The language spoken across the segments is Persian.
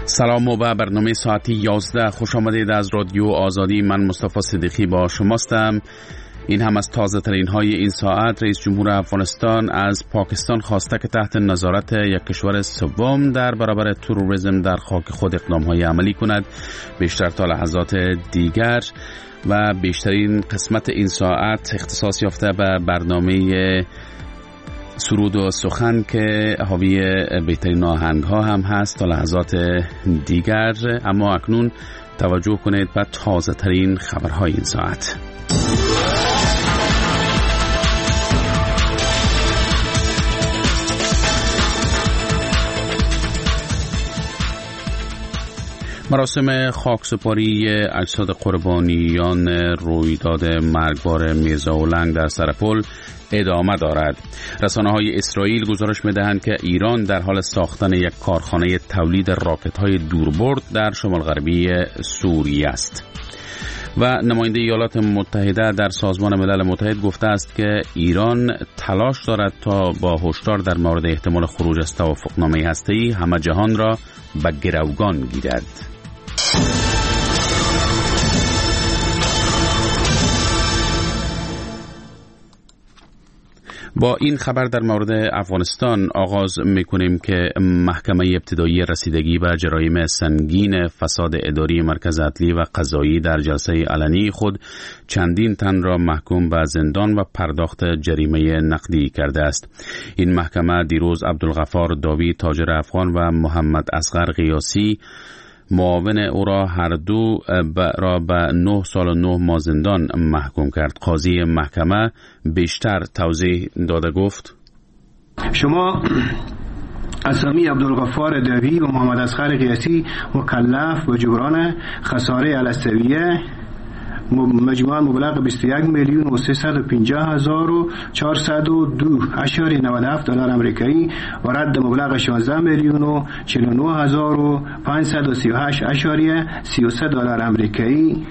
سلام و برنامه ساعتی 11 خوش آمدید از رادیو آزادی. من مصطفی صدیقی با شماستم. این هم از تازه ترین های این ساعت. رئیس جمهور افغانستان از پاکستان خواسته که تحت نظارت یک کشور سوم در برابر تروریسم در خاک خود اقدام های عملی کند. بیشتر تا لحظات دیگر و بیشترین قسمت این ساعت اختصاص یافته به برنامه سرود و سخن که حاوی بهترین آهنگ ها هم هست تا لحظات دیگر. اما اکنون توجه کنید به تازه ترین خبرهای این ساعت. مراسم خاکسپاری اجساد قربانیان رویداد مرگبار میرزاولنگ در سرپل ادامه دارد. رسانه‌های اسرائیل گزارش می‌دهند که ایران در حال ساختن یک کارخانه تولید راکت‌های دوربرد در شمال غربی سوریه است. و نماینده ایالات متحده در سازمان ملل متحد گفته است که ایران تلاش دارد تا با هشدار در مورد احتمال خروج از توافقنامه هسته‌ای همه جهان را به گروگان گیرد. با این خبر در مورد افغانستان آغاز می‌کنیم که محکمه ابتدایی رسیدگی به جرایم سنگین فساد اداری مرکز عدلی و قضایی در جلسه علنی خود چندین تن را محکوم به زندان و پرداخت جریمه نقدی کرده است. این محکمه دیروز عبدالغفار داوی تاجر افغان و محمد اصغر قیاسی معاون او را هر دو را به 9 سال و 9 ماه زندان محکوم کرد. قاضی محکمه بیشتر توضیح داده گفت: شما اسامی عبدالغفار داوی و محمد اصغر قیاسی مکلف به جبران خساره الاسویه مجموعاً مبلغ 21,350,402.97 دلار آمریکایی و رد مبلغ 16,49,538.33 دلار آمریکایی.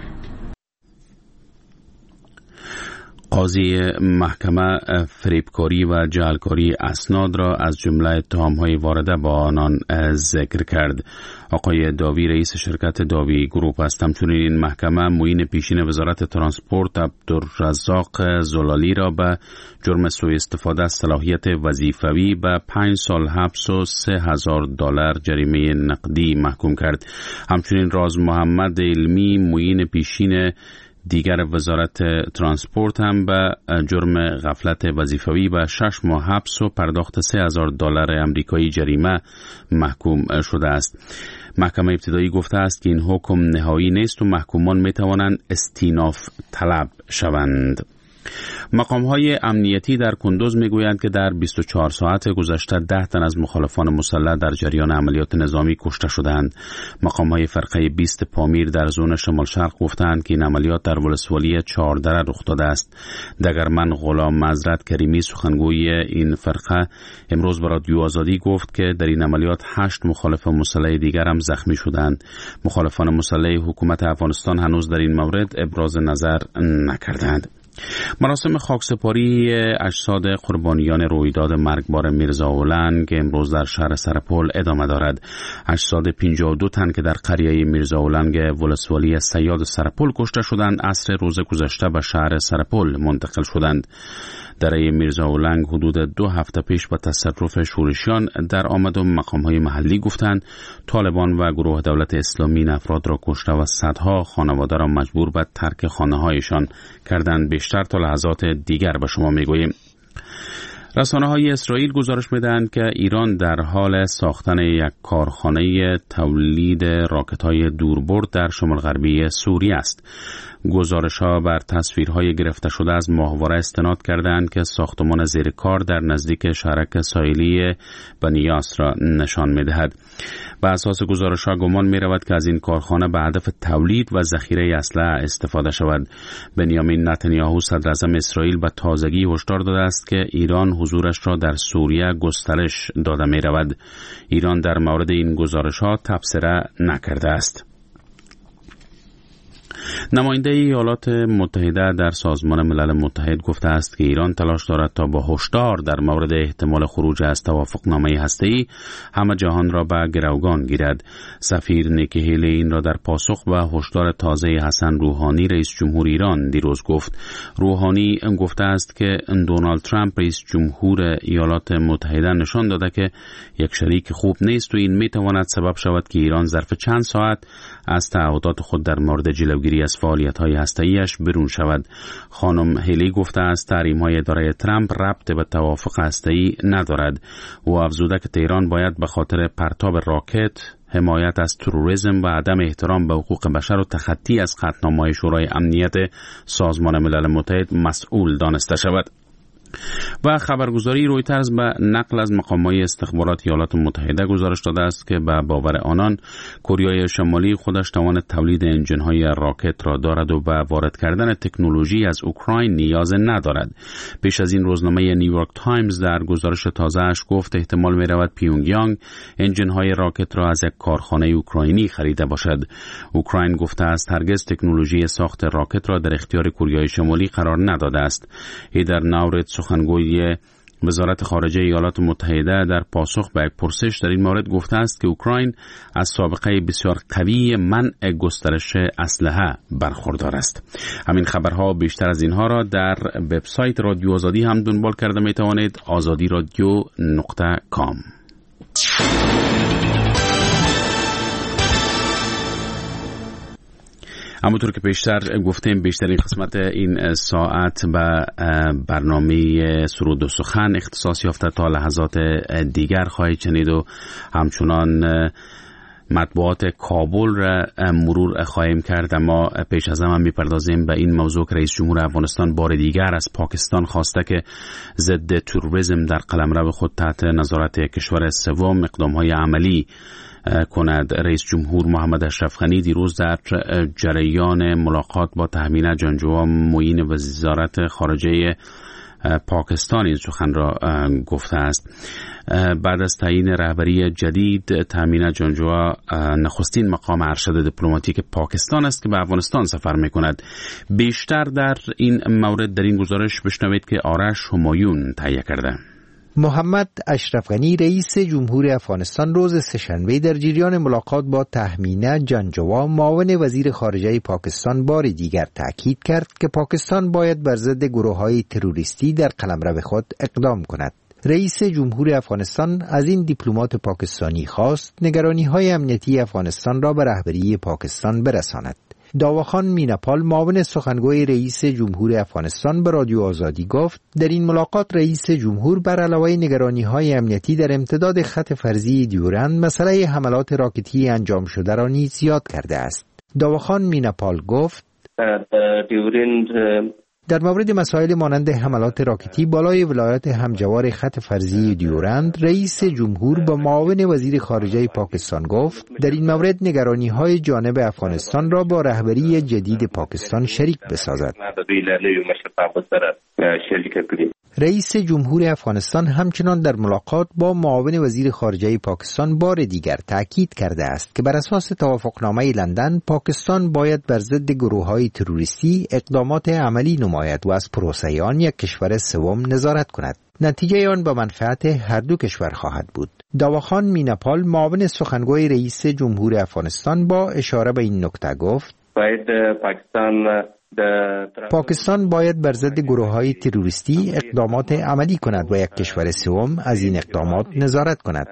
قاضی محکمه فریبکاری و جعلکاری اسناد را از جمله اتهام‌های وارده با آنان ذکر کرد. آقای داوی رئیس شرکت داوی گروپ است. همچنین این محکمه معین پیشین وزارت ترانسپورت عبدالرزاق زلالی را به جرم سوء استفاده از صلاحیت وظیفوی به 5 سال حبس و 3,000 دلار جریمه نقدی محکوم کرد. همچنین راز محمد علمی معین پیشین دیگر وزارت ترانسپورت هم به جرم غفلت وظیفوی به 6 ماه حبس و پرداخت 3,000 دلار آمریکایی جریمه محکوم شده است. محکمه ابتدایی گفته است که این حکم نهایی نیست و محکومان می توانند استیناف طلب شوند. مقام‌های امنیتی در کندوز می‌گویند که در 24 ساعت گذشته 10 تن از مخالفان مسلح در جریان عملیات نظامی کشته شدند. مقام‌های فرقه 20 پامیر در زون شمال شرق گفتند که این عملیات در ولسوالی 14 رخ داده است. دگرمن غلام مزرد کریمی سخنگوی این فرقه امروز به رادیو آزادی گفت که در این عملیات 8 مخالف مسلح دیگر هم زخمی شدند. مخالفان مسلح حکومت افغانستان هنوز در این مورد ابراز نظر نکردند. مراسم خاکسپاری اجساد قربانیان رویداد مرگبار میرزاولنگ امروز در شهر سرپل ادامه دارد. اجساد 52 تن که در قریه میرزاولنگ ولسوالی صیاد سرپل کشته شدند عصر روز گذشته به شهر سرپل منتقل شدند. دره میرزاولنگ حدود 2 هفته پیش به تصرف شورشیان در آمد و مقام‌های محلی گفتند طالبان و گروه دولت اسلامی این افراد را کشته و صدها خانواده را مجبور به ترک خانه‌هایشان کردند. بیشتر تا لحظات دیگر به شما میگوییم. رسانه‌های اسرائیل گزارش می‌دهند که ایران در حال ساختن یک کارخانه تولید راکت‌های دوربرد در شمال غربی سوریه است. گزارش‌ها بر تصویرهای گرفته شده از ماهواره استناد کردند که ساختمان زیر کار در نزدیک شهرک ساحلی بنیاس را نشان می‌دهد. بر اساس گزارش‌ها گمان می‌رود که از این کارخانه به هدف تولید و ذخیره اسلحه استفاده شود. بنیامین نتانیاهو صدر اعظم اسرائیل به تازگی هشدار داده است که ایران حضورش را در سوریه گسترش داده می‌رود. ایران در مورد این گزارش‌ها تبصره نکرده است. نماینده ایالات متحده در سازمان ملل متحد گفته است که ایران تلاش دارد تا با هشدار در مورد احتمال خروج از توافقنامه هسته‌ای همه جهان را به گروگان گیرد. سفیر نیکی هیلی این را در پاسخ به هشدار تازه حسن روحانی رئیس جمهور ایران دیروز گفت. روحانی گفته است که دونالد ترامپ رئیس جمهور ایالات متحده نشان داده که یک شریک خوب نیست و این میتواند سبب شود که ایران ظرف چند ساعت از تعهدات خود در مورد جلوگیری از فعالیت‌های هسته‌ایش برون شود. خانم هیلی گفته است تحریم‌های اداره ترامپ ربط به توافق هسته‌ای ندارد و افزوده که تهران باید به خاطر پرتاب راکت، حمایت از تروریسم و عدم احترام به حقوق بشر و تخطی از قطعنامه‌های شورای امنیت سازمان ملل متحد مسئول دانسته شود. و خبرگزاری رویترز به نقل از مقام‌های استخبارات ایالات متحده گزارش داده است که به باور آنان کره شمالی خودش توان تولید انجن‌های راکت را دارد و به وارد کردن تکنولوژی از اوکراین نیاز ندارد. پیش از این روزنامه نیویورک تایمز در گزارش تازه‌اش گفت احتمال می‌رود پیونگیانگ انجن‌های راکت را از یک کارخانه اوکراینی خریده باشد. اوکراین گفته است هرگز تکنولوژی ساخت راکت را در اختیار کره شمالی قرار نداده است. هیدر ناورت سخنگوی وزارت خارجه ایالات متحده در پاسخ به یک پرسش در این مورد گفته است که اوکراین از سابقه بسیار قوی منع گسترش اسلحه برخوردار است. همین خبرها بیشتر از اینها را در وبسایت رادیو آزادی هم دنبال کرده می توانید. azadiradio.com. همونطور که پیشتر گفتیم بیشترین قسمت این ساعت به برنامه سرود و سخن اختصاص یافته. تا لحظات دیگر خواهید شنید و همچنان مطبوعات کابل را مرور خواهیم کرد، اما پیش از همه میپردازیم به این موضوع که رئیس جمهور افغانستان بار دیگر از پاکستان خواسته که ضد تروریسم در قلمرو خود تحت نظارت کشور سوم اقدام‌های عملی کند. رئیس جمهور محمد اشرف غنی دیروز در جریان ملاقات با تهمینه جانجوا معین وزارت خارجه پاکستان این سخن را گفته است. بعد از تعیین رهبری جدید تهمینه جانجوا نخستین مقام ارشد دیپلماتیک پاکستان است که به افغانستان سفر می‌کند. بیشتر در این مورد در این گزارش بشنوید که آرش همایون تهیه کرده. محمد اشرف غنی رئیس جمهور افغانستان روز سه‌شنبه در جریان ملاقات با تهمینه جانجوا معاون وزیر خارجه پاکستان بار دیگر تاکید کرد که پاکستان باید بر ضد گروه‌های تروریستی در قلمرو خود اقدام کند. رئیس جمهور افغانستان از این دیپلمات پاکستانی خواست نگرانی‌های امنیتی افغانستان را به رهبری پاکستان برساند. داواخان میناپال معاون سخنگوی رئیس جمهور افغانستان به رادیو آزادی گفت در این ملاقات رئیس جمهور بر علاوه نگرانی‌های امنیتی در امتداد خط فرضی دیورند مسئله حملات راکتی انجام شده را نیز یاد کرده است. داواخان میناپال گفت در مورد مسائل مانند حملات راکتی بالای ولایات همجوار خط فرضی دیورند رئیس جمهور با معاون وزیر خارجه پاکستان گفت در این مورد نگرانی‌های جانب افغانستان را با رهبری جدید پاکستان شریک بسازد. رئیس جمهور افغانستان همچنان در ملاقات با معاون وزیر خارجه پاکستان بار دیگر تاکید کرده است که بر اساس توافقنامه لندن پاکستان باید بر ضد گروه‌های تروریستی اقدامات عملی نماید و از پروسه آن یک کشور سوم نظارت کند. نتیجه آن به منفعت هر دو کشور خواهد بود. داواخان میناپال معاون سخنگوی رئیس جمهور افغانستان با اشاره به این نکته گفت پاکستان باید بر ضد گروه‌های تروریستی اقدامات عملی کند و یک کشور سوم از این اقدامات نظارت کند.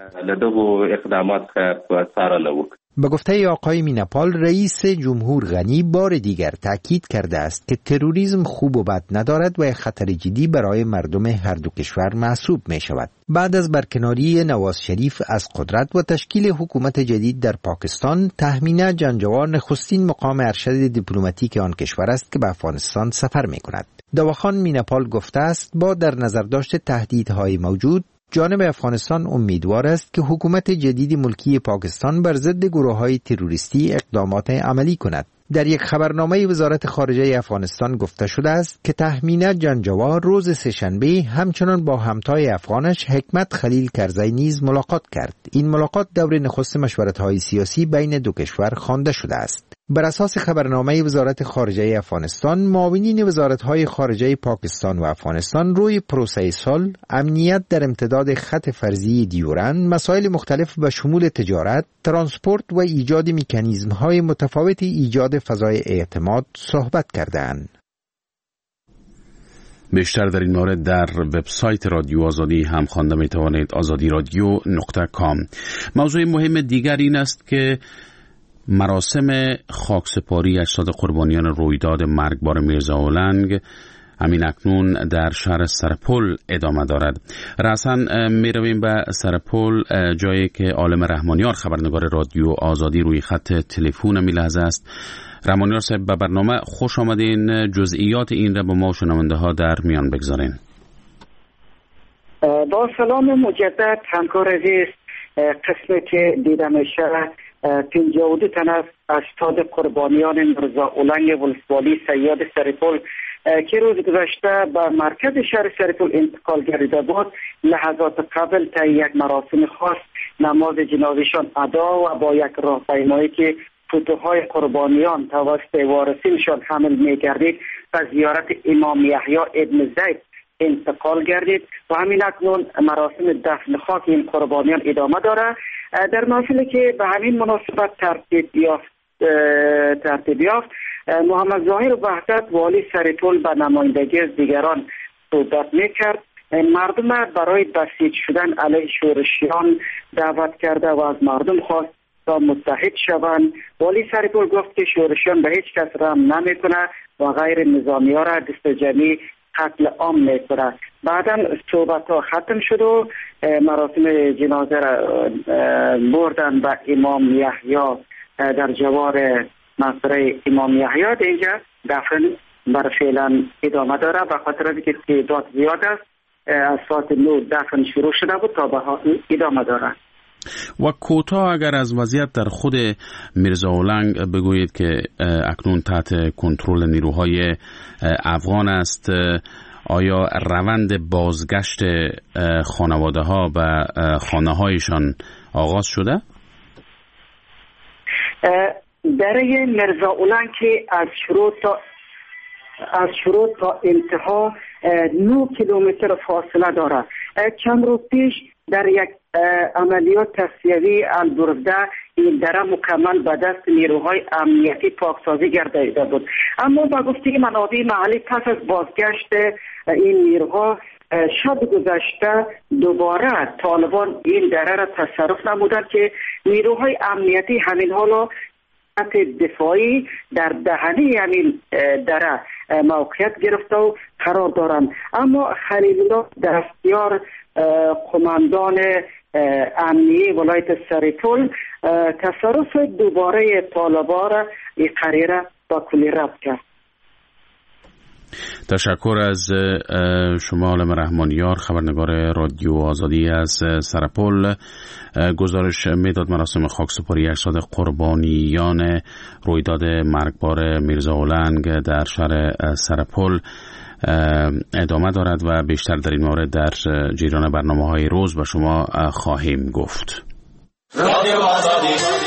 به گفته آقای میناپال رئیس جمهور غنی بار دیگر تاکید کرده است که تروریسم خوب و بد ندارد و یک خطر جدی برای مردم هر دو کشور محسوب می شود. بعد از برکناری نواز شریف از قدرت و تشکیل حکومت جدید در پاکستان تهمینه جانجوا نخستین مقام ارشد دیپلماتیک آن کشور است که به افغانستان سفر می کند. داواخان میناپال گفته است با در نظر داشت تهدیدهای موجود جانب افغانستان امیدوار است که حکومت جدید ملکی پاکستان بر ضد گروه‌های تروریستی اقدامات عملی کند. در یک خبرنامه وزارت خارجه افغانستان گفته شده است که تهمینه جانجوا روز سه‌شنبه همچنان با همتای افغانش حکمت خلیل کرزی نیز ملاقات کرد. این ملاقات دور نخست مشورت‌های سیاسی بین دو کشور خوانده شده است. بر اساس خبرنامه وزارت خارجه افغانستان، معاونین وزارت‌های خارجه پاکستان و افغانستان روی پروسه صلح، امنیت در امتداد خط فرضی دیورند، مسائل مختلف به شمول تجارت، ترانسپورت و ایجاد مکانیزم‌های متفاوتی ایجاد فضای اعتماد صحبت کردند. بیشتر در این مورد در وبسایت رادیو آزادی هم خوانده می توانید، azadiradyo.com. موضوع مهم دیگر این است که مراسم خاکسپاری اجساد قربانیان رویداد مرگبار میرزا اولنگ همین اکنون در شهر سرپل ادامه دارد. رأساً می رویم به سرپل، جایی که عالم رحمانیار خبرنگار رادیو آزادی روی خط تلفن می لحظه است. رحمانیار صاحب، به برنامه خوش آمدین. جزئیات این را با ما شنونده ها در میان بگذارین. با سلام مجدد همکار عزیز، قسمی که دیده میشه 52 تن از اجساد قربانیان میرزا اولنگ ولسوالی صیاد سرپل که روز گذشته به مرکز شهر سرپل انتقال گردیده بود، لحظات قبل تا یک مراسم خاص نماز جنازه‌شان ادا و با یک راهپیمایی که فوتوهای قربانیان توسط وارثینشان حمل می‌گردید و زیارت امام یحیی ابن زید انتقال گردید و همین اکنون مراسم دفن خاک این قربانیان ادامه داره. در محفلی که به همین مناسبت ترتیب یافت، محمد ظاهر وحدت والی سرپل به نمایندگی از دیگران صحبت میکرد. مردم برای بسیج شدن علیه شورشیان دعوت کرده و از مردم خواست تا متحد شوند. والی سرپل گفت که شورشیان به هیچ کس رحم نمیکنه و غیر نظامی ها را دست جمعی قتل عام میکنه. بعدا صحبت ها ختم شد و مراسم جنازه را بردن به امام یحیی در جوار مقبره امام یحیی. اینجا دفن بر فعلا ادامه داره و خاطر از که تعداد زیاد است، از ساعت 9 دفن شروع شده بود تا به ادامه داره. و کوتاه اگر از وضعیت در خود میرزا اولنگ بگویید که اکنون تحت کنترل نیروهای افغان است، آیا روند بازگشت خانواده ها و خانه هایشان آغاز شده؟ برای میرزا اولنگ که از شروع تا انتها 9 کیلومتر فاصله دارد. چند روز پیش در یک عملیات تصفیه‌ای البرده این دره مکمل به دست نیروهای امنیتی پاکسازی گردیده بود، اما با گفته منابع محلی پس از بازگشت این نیروها شب گذشته دوباره طالبان این دره را تصرف نمودند که نیروهای امنیتی همین حالا دفاعی در دهنه همین دره موقعیت گرفته و قرار دارند. اما خلیل الله دستیار قماندان امنیه ولایت سرپل تصرف دوباره طالبان را این قریره با کلی رد کرد. تشکر از شما عالم رحمانیار خبرنگار رادیو آزادی از سرپل. گزارش میداد مراسم خاکسپاری اجساد قربانیان رویداد مرگبار میرزا اولنگ در شهر سرپل ادامه دارد و بیشتر در این مورد در جریان برنامه‌های روز به شما خواهیم گفت. رادیو آزادی.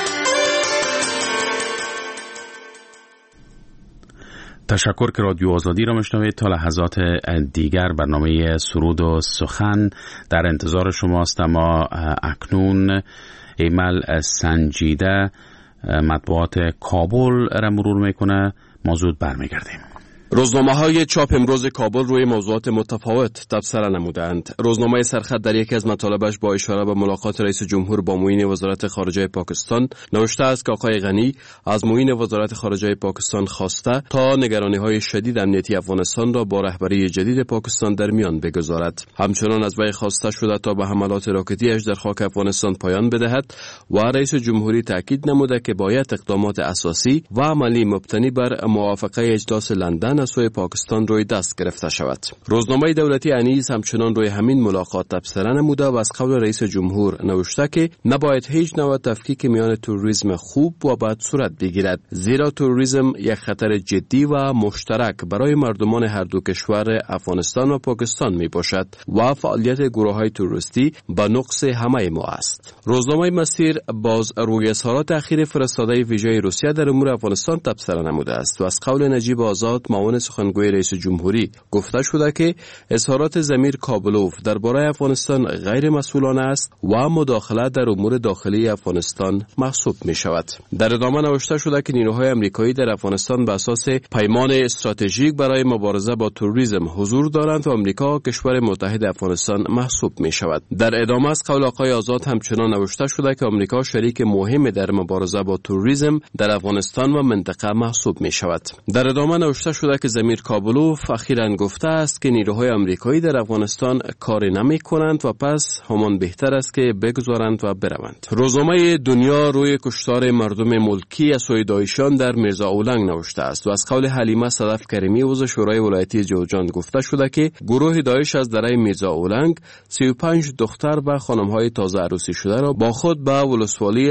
تشکر که رادیو آزادی را میشنوید. تا لحظات دیگر برنامه سرود و سخن در انتظار شماست، اما اکنون ایمل سنجیده مطبوعات کابل را مرور میکنه. ما زود برمیگردیم. روزنامه‌های چاپ امروز کابل روی موضوعات متفاوت تبصره نمودند. روزنامه سرخط در یکی از مطالبش با اشاره به ملاقات رئیس جمهور با معین وزارت خارجه پاکستان نوشته است که آقای غنی از معین وزارت خارجه پاکستان خواسته تا نگرانی‌های شدید امنیتی افغانستان را با رهبری جدید پاکستان در میان بگذارد. همچنان از وی خواسته شده تا به حملات راکتی‌اش در خاک افغانستان پایان بدهد و رئیس جمهوری تاکید نموده که باید اقدامات اساسی و عملی مبتنی بر موافقه اجلاس لندن فعلا از سوی پاکستان روی دست گرفته شود. روزنامه دولتی انیس همچنان روی همین ملاقات تبصره نموده و از قول رئیس جمهور نوشته که نباید هیچ نوع تفکیک میان تروریسم خوب و بد صورت بگیرد، زیرا تروریسم یک خطر جدی و مشترک برای مردمان هر دو کشور افغانستان و پاکستان می باشد و فعالیت گروه‌های تروریستی به نقص همه ما است. روزنامه مسیر باز روی اظهارات اخیر فرستاده ویژه روسیه در امور افغانستان تبصره نموده است و از قول نجیب آزاد معاون سخنگوی رئیس جمهوری گفته شده که اظهارات ضمیر کابلوف درباره افغانستان غیر مسئولانه است و مداخله در امور داخلی افغانستان محسوب می شود. در ادامه نوشته شده که نیروهای آمریکایی در افغانستان بر اساس پیمان استراتژیک برای مبارزه با تروریسم حضور دارند و آمریکا کشور متحد افغانستان محسوب می شود. در ادامه از قول آقای آزاد همچنان نوشته شده که آمریکا شریک مهم در مبارزه با تروریسم در افغانستان و منطقه محسوب می شود. در ادامه نوشته شده که ضمیر کابلوف اخیراً گفته است که نیروهای آمریکایی در افغانستان کاری نمی کنند و پس همان بهتر است که بگذارند و بروند. روزنامه دنیا روی کشتار مردم ملکی از سوی داعشیان در میرزا اولنگ نوشته است و از قول حلیمه صدف کریمی عضو شورای ولایتی جوزجان گفته شده که گروه داعش از دره میرزا اولنگ 35 دختر و خانم‌های تازه عروسی شده را با خود به ولسوالی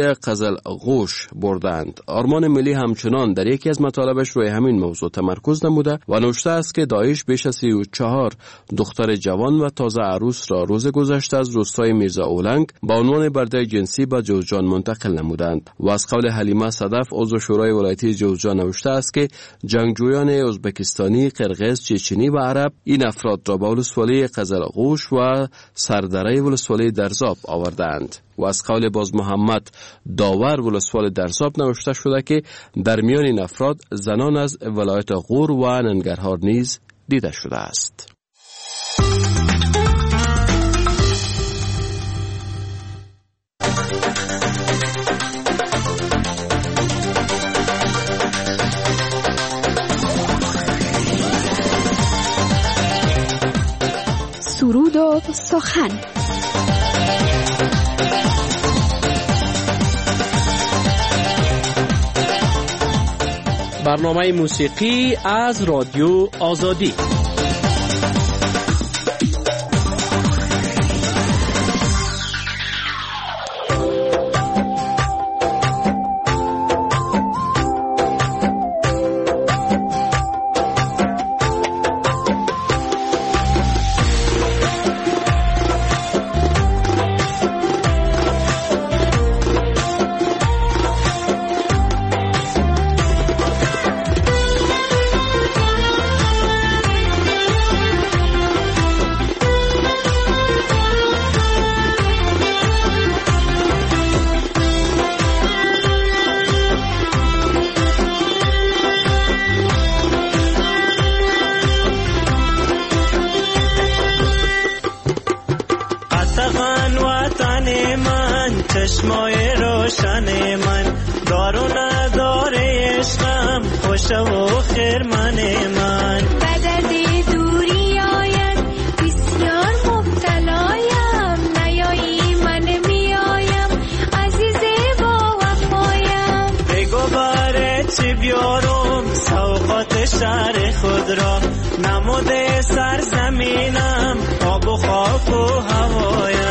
قزلغوش بردند. آرمان ملی همچنان در یکی از مطالبش روی همین موضوع تمرکز نموده و نوشته است که داعش بیش از 34 دختر جوان و تازه عروس را روز گذشته از روستای میرزا اولنگ با عنوان برده جنسی به جوزجان منتقل نمودند و از قول حلیمه صدف عضو شورای ولایتی جوزجان نوشته است که جنگجویان ازبکستانی، قرقیز، چچنی و عرب این افراد را به ولسوالی قزلغوش و سردره ولسوالی درزاب آوردند. و از قول باز محمد داور ولسوال درزاب نوشته شده که در میان این افراد زنان از ولایت غور و ننگرهار نیز دیده شده است. سرود و سخن. برنامه موسیقی از رادیو آزادی. چشمای روشن من دارو نداره عشقم خوش و خرمن من بعد از دوری آید بسیار مبتلایم نیایی من میایم عزیز با وفایم بگو باره چی بیارم سوقات شهر خود را نموده سرزمینم آب و خاک و هوایم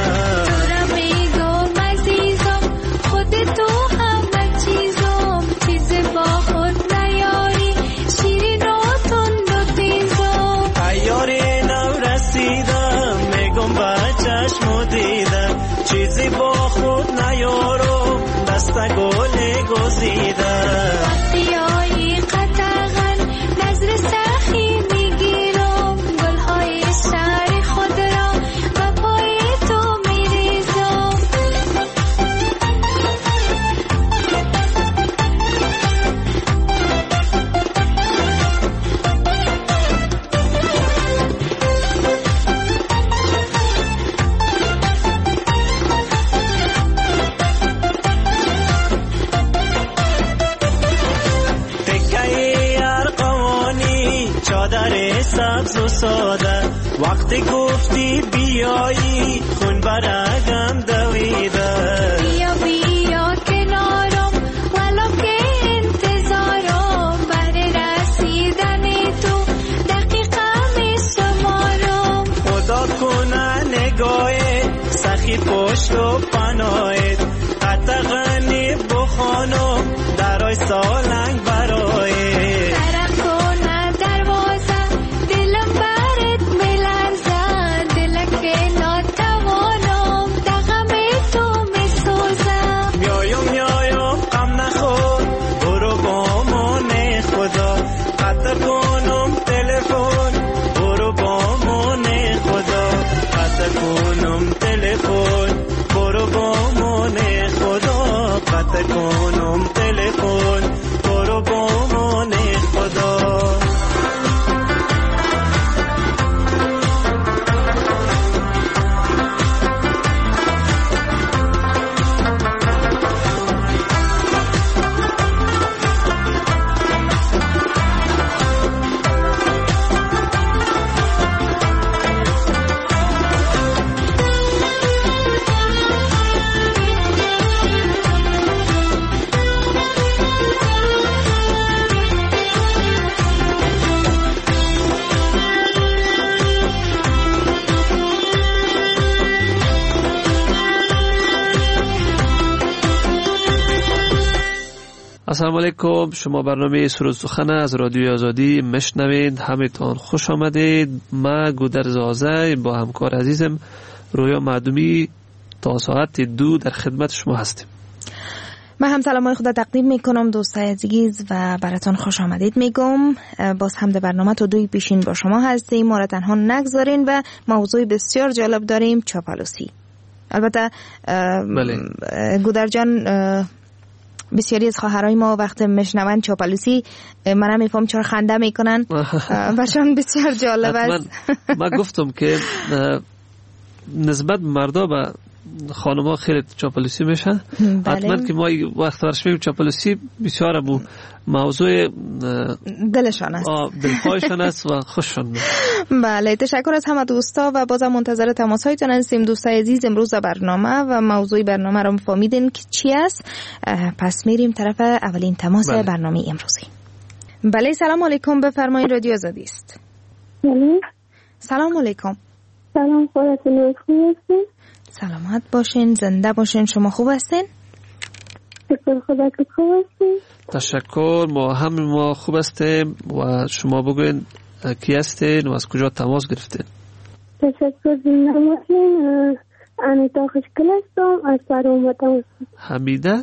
تو همه چیزم چیز با خود نیاری شیرین و تند و تیزم ایاری نو رسیدم میگم با چشم و دیدم چیزی با خود نیارم دست گل گزیدم وقتی آیی قطعا نظر سخی میگیرم گلهای شهر خود را و پای تو میریزم چادر سبز و ساده وقتی گفتی بیایی خون برگم دویده بیا بیا کنارم ولو که انتظارم بر رسیدن تو شو پناهت قطغنی بخانم درای سالنگ برایت ترکونه دروازه دلم برت میلرزه دلک ناتوانم دغم تو میسوزم میایم غم نخور برو با من خدا قطع کنم تلفن برو با من خدا قطع کنم تلفن برو با من خدا قطع کنم تلفن برو با من خدا السلام علیکم. شما برنامه سرود سخن از رادیوی آزادی مشنوید. همتون خوش آمدید. ما گودر زازه با همکار عزیزم رویا معدومی تا ساعت 2 در خدمت شما هستیم. من هم سلامای خدا تقدیم میکنم دوستای عزیز و براتون خوش آمدید میگم. باز هم در برنامه تو دوی پیشین با شما هستیم. ما را تنها نگذارین و موضوع بسیار جالب داریم، چاپلوسی. البته گودر جان، بسیاری از خواهرای ما وقتی میشنون چاپلوسی من میفهم چرا خنده میکنن برشان بسیار جالب است. من گفتم که نسبت مردا به خانم‌ها خیلی چاپلوسی میشن. حتما که ما وقت ورش میگیم چاپلوسی بسیار موضوع دلشان است، دلخواهشان است و خوششان. بله، تشکر از همه دوستا و بازم منتظر تماس هایتون هستیم دوستای عزیز. امروز برنامه و موضوع برنامه رو فهمیدین که چی است. پس میریم طرف اولین تماس برنامه امروزی. بله، سلام علیکم، بفرمایید، رادیو آزادی است. سلام علیکم. سلام، خودتون خوب هستین؟ سلامت باشین، زنده باشین. شما خوب هستین؟ شکر خدا که خوب هستین. تشکر، ما خوب هستیم. و شما بگوین کی هستین و از کجا تماس گرفتین؟ تشکر، زنده باشین. انیتا خوشکل هستم از فرامت هستم. حمیده؟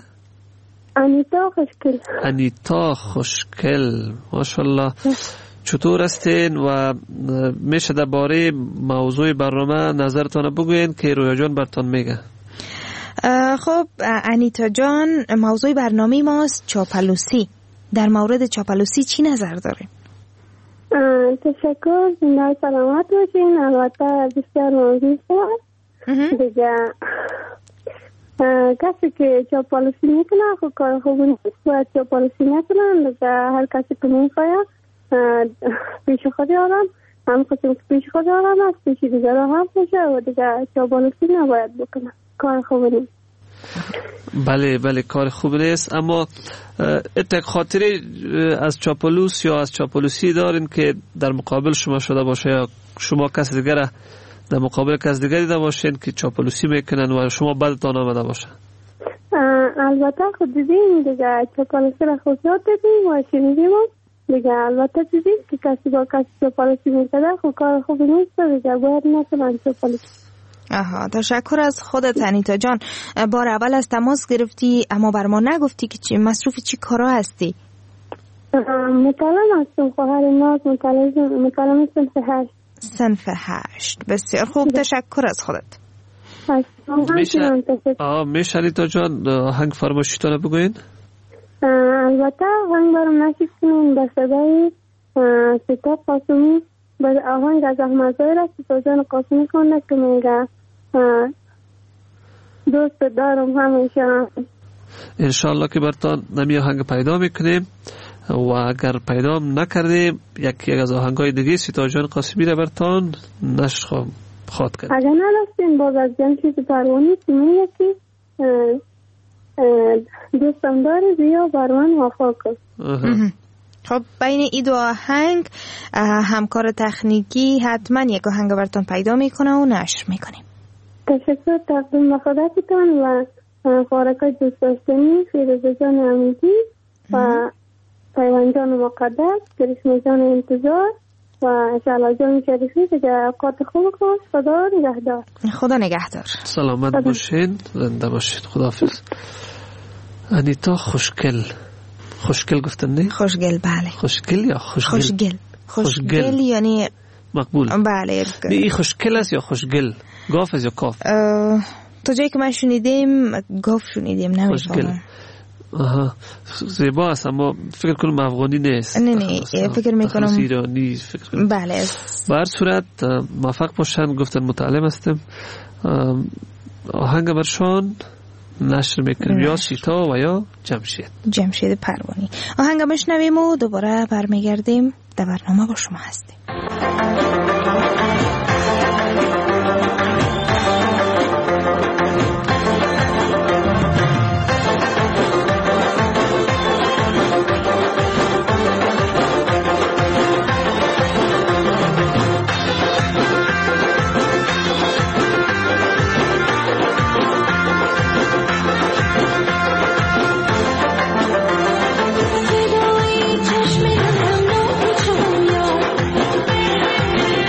انیتا خوشکل، ماشاءالله. چطور هستین و میشه درباره موضوع برنامه نظرتان بگوین که رویا جان برتان میگه؟ خب انیتا جان، موضوع برنامه ماست چاپلوسی. در مورد چاپلوسی چی نظر داریم؟ تشکر، زنده سلامت باشین. البته بسیار موضوع دیگه کسی که چاپلوسی میکنه خب کار خوبی نیست. باید چاپلوسی نکنن دیگه. هر کسی که میخواه پیش خود آرام، هم خودم پیش خود آرام است، پیش دیگر هم باشه و دیگه چاپلوسی نباید بکنه. کار خوبی نیست. بله کار خوب نیست. اما اتک خاطری از چاپلوس یا از چاپلوسی دارین که در مقابل شما شده باشه یا شما کسی دیگر در مقابل کسی دیگری دیده باشین که چاپلوسی میکنن و شما بدتان آمده باشه؟ البته خود دیدیم دیگه، چاپلوسی را خود یاد دیدیم و شنیدیم دیگه. البته دیدیم که کسی با کسی چاپلوسی میکنه خب کار خوبی نیست دیگه، باید نکنن چاپلوسی. تشکر از خودت انیتا جان. بار اول از تماس گرفتی اما بر ما نگفتی که مصروف چی کارا هستی؟ متعلم هستم، خواهر ناز، متعلم صنف 8. بسیار خوب، تشکر از خودت. میشه انیتا جان آهنگ فرمایشتان بگوین؟ البته آهنگ برام نشید کنیم به صدای ستاب قاسمی. آهنگ از احمدزای را ستاب جان قاسمی کنه که میگه دوست دارم همیشه. انشاءالله که برتان نمی آهنگ پیدا میکنیم و اگر پیدا نکردیم یکی از آهنگای دیگه ستاب جان قاسمی را برتان نشر خواهد کرد. اگر نداشتین باز از جمشید پروانی سیمون یکی دوستم داره بیا بروان وفا کن. خب بین این دو آهنگ همکار تکنیکی حتما یک آهنگ براتون پیدا میکنه و نشر میکنیم. تشکر تقدیم به خدمتتان و خوارکای دوست داشتنی فیروزه جان امیدی و پیوان جان مقدس، کرشمه جان انتظار و شعلا جان شریفی که اوقات خوب خوش. خدا نگهدار. خدا نگهدار. سلامت باشین، زنده باشین. خداحافظ. انیتا خوشگل. خوشگل گفتن نه؟ خوشگل بله. خوشگل یا خوشگل؟ خوشگل یعنی مقبول. بله. این خوشگل است یا خوشگل؟ گاف است یا کاف؟ تا جایی که من شنیدیم گاف شنیدیم، نمیفهمم. آها، زیبا است اما فکر کنم افغانی نیست. نه فکر میکنم ایرانی فکر کنم. بله. به هر صورت موفق باشن. گفتن متعلم هستم. آهنگ برشان نشر میکنیم یا سیتا و یا جمشید پروانی. آهنگ مشنویم و دوباره برمیگردیم. در برنامه با شما هستیم. صدای چشم هم نو چون یار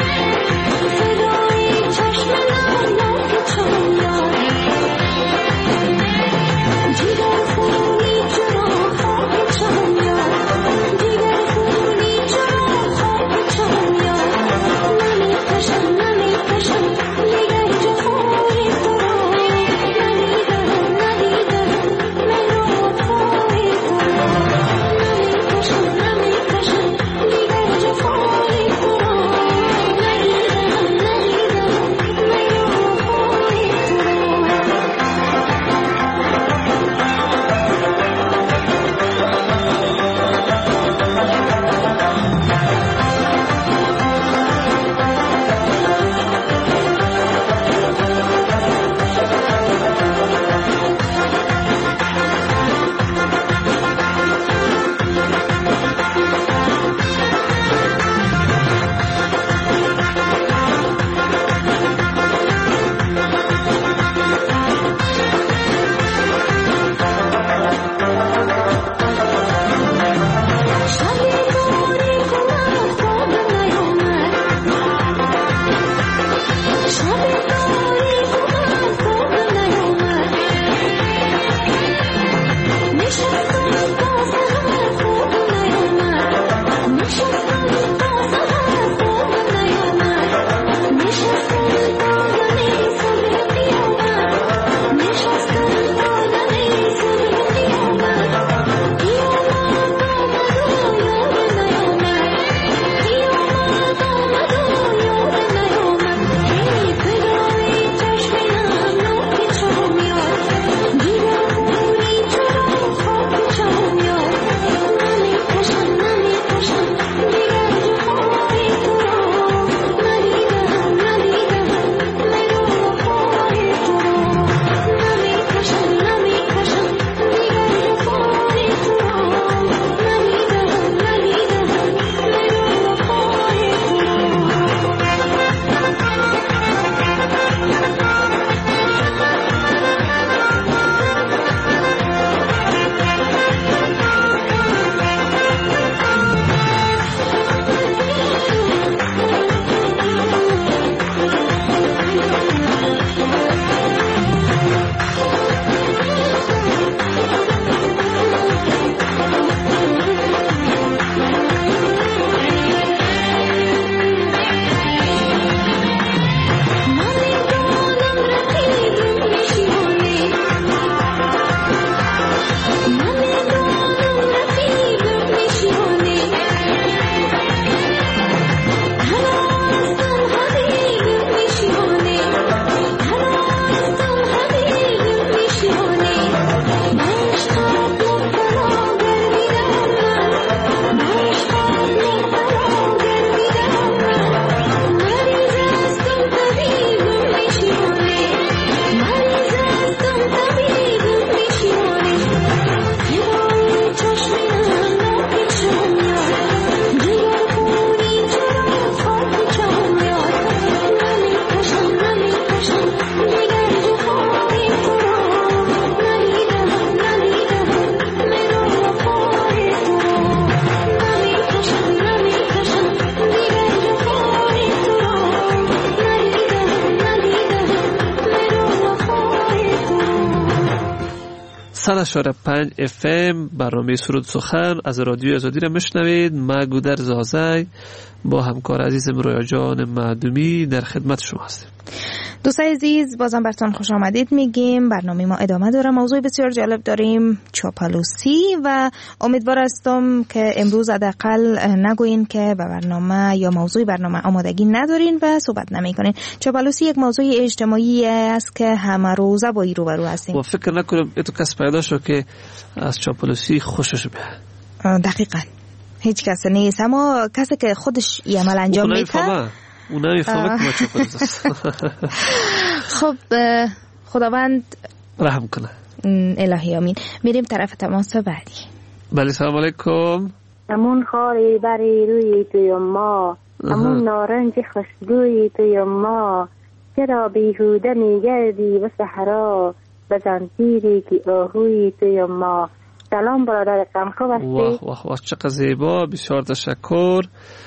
100.5 FM برنامه سرود سخن از رادیو آزادی را میشنوید. من گودر زازای با همکار عزیزم رویا جان معدومی در خدمت شما هستیم. دوستای عزیز بازم براتون خوش آمدید میگیم. برنامه ما ادامه داره. موضوع بسیار جالب داریم، چاپلوسی، و امیدوار هستم که امروز حداقل نگوین که به برنامه یا موضوع برنامه آمادگی ندارین و صحبت نمیکنین. چاپلوسی یک موضوع اجتماعی است که همه روزه با این روبرو هستیم و فکر نکنم تو کس پیدا شد که از چاپلوسی خوشش بیاد. دقیقاً هیچ کس نیست، اما کسی که خودش این عمل انجام میده اون نمیفهمه که ما چاپلوس است. خب خداوند رحم کنه. الهی آمین. میریم طرف تماس بعدی. بله سلام علیکم. امون خاری بری روی توی ما، امون نارنج خوشبوی توی ما، چرا بیهوده میگردی به صحرا، بزن تیری که آهوی توی ما. سلام برادر قم، خوب هستی؟ واه چقدر زیبا، بسیار تشکر.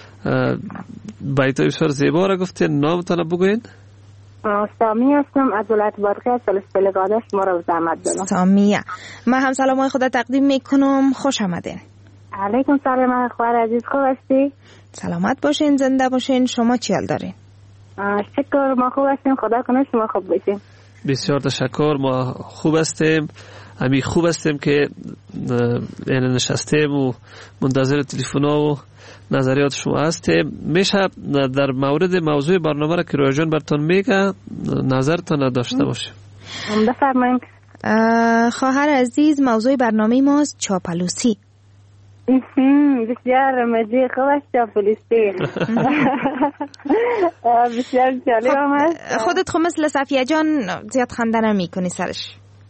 بیتای بسیار زیبا را گفتین. نامتان بگوین؟ سامیه هستم از ولایت بادغیس سلسله گادش. ما را زحمت دادم. سامیه، من هم سلامای خدا تقدیم میکنم. خوش آمدین. علیکم سلام خواهر عزیز، خوب هستی؟ سلامت باشین، زنده باشین. شما چی حال دارین؟ شکر، ما خوب هستیم، خدا کنه شما خوب باشین. بسیار تشکر، ما خوب هستیم. همین خوب هستیم که یعنی نشستیم و منتظر تلفن‌ها و نظریات شما هستیم. میشه در مورد موضوع برنامه را که رویا جان براتون میگه نظرتان داشته باشیم؟ بفرمایید. خواهر عزیز، موضوع برنامه ماست چاپلوسی. بسیار مزه، خوب است چاپلوسی. بسیار جالب هم است. خودت خب مثل صفیه جان زیاد خنده نمی کنی سرش.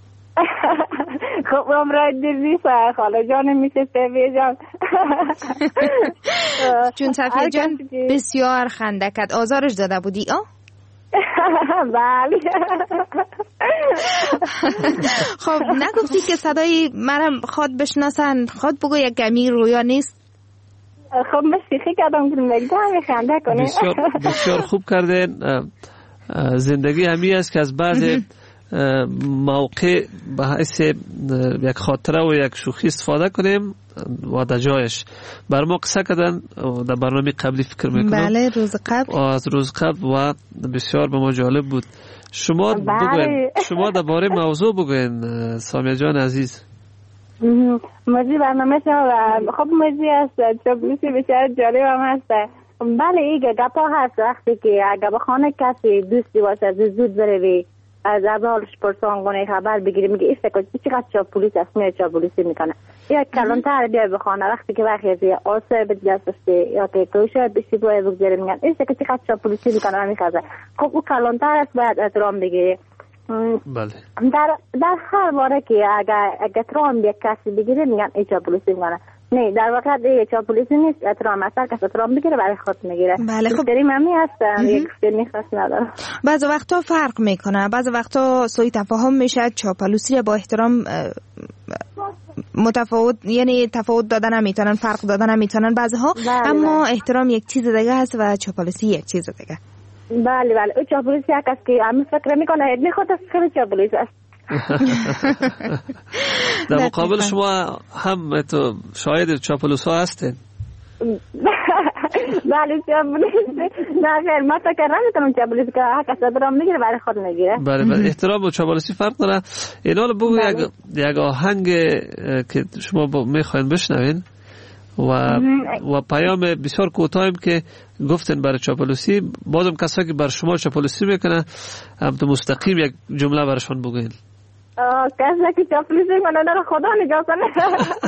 خب امرای دیر نیست خاله جان میشه صفیه جان. چون صفیه جان بسیار خنده کرد. آزارش داده بودی؟ بله. خب نگفتی که صدای مرم خواد بشناسن؟ خواد بگو یک گمی رویا نیست؟ خب مشیخی کردم که مگدم خنده کنه. بسیار خوب کردین. زندگی همی است که از بعض موقع به حیث یک خاطره و یک شوخی استفاده کنیم و در جایش. بر ما قصه کردن در برنامه قبلی فکر میکنم. بله روز قبل. از روز قبل و بسیار به ما جالب بود. شما بگوین، شما در باره موضوع بگوین سامیه جان عزیز. موضوع برنامه شما خب موضوع است چاپلوسی بسیار جالب هم هست. بله ایگه گپا هست وقتی که اگه به خانه کسی دوستی باشه زود بروی از اولش پرسان کنه خبر بگیری میگه ایسته که چقدر چاپلوس است میره چاپلوسی میکنه. یا کلانتر بیا بخونه وقتی که وقتی آسه به دست داشته یا که کوشه بشی باید بگذاره میگن ایسته که چقدر چاپلوسی میکنه همیخوازه. خب او کلانتر است باید احترام بگیری. بله. در هر باره که اگه احترام به کسی بگیره میگن ای چاپلوسی میکنه. نه در واقع دیگه چاپلوسی نیست، احترام است. کسی احترام بگیره برای خود میگیره. بله خب دریم همی هست یک فیلمی خاص نداره. بعض وقتا فرق میکنه، بعض وقتا سوء تفاهم میشه. چاپلوسی با احترام متفاوت، یعنی تفاوت دادن نمیتونن، فرق دادن نمیتونن بعضها. اما احترام یک چیز دیگه هست و چاپلوسی یک چیز دیگه. بله او چاپلوسی یک است که همین فکر میکنه خود است که چاپلوسی است. در مقابل شما هم تو شاید چاپلوس ها هستین. بله چاپلوس نه خیر ما فکر نمیکنم چاپلوسی که هر کس احترام میگیره برای خود میگیره. بله احترام و چاپلوسی فرق داره. اینا رو بگو یک آهنگ که شما میخواین بشنوین و پیام بسیار کوتاهیم که گفتن برای چاپلوسی. بازم کسایی که بر شما چاپلوسی میکنه هم تو مستقیم یک جمله برشون بگوین. کسی که چاپلوسی کنه در خدا نگاه کنه.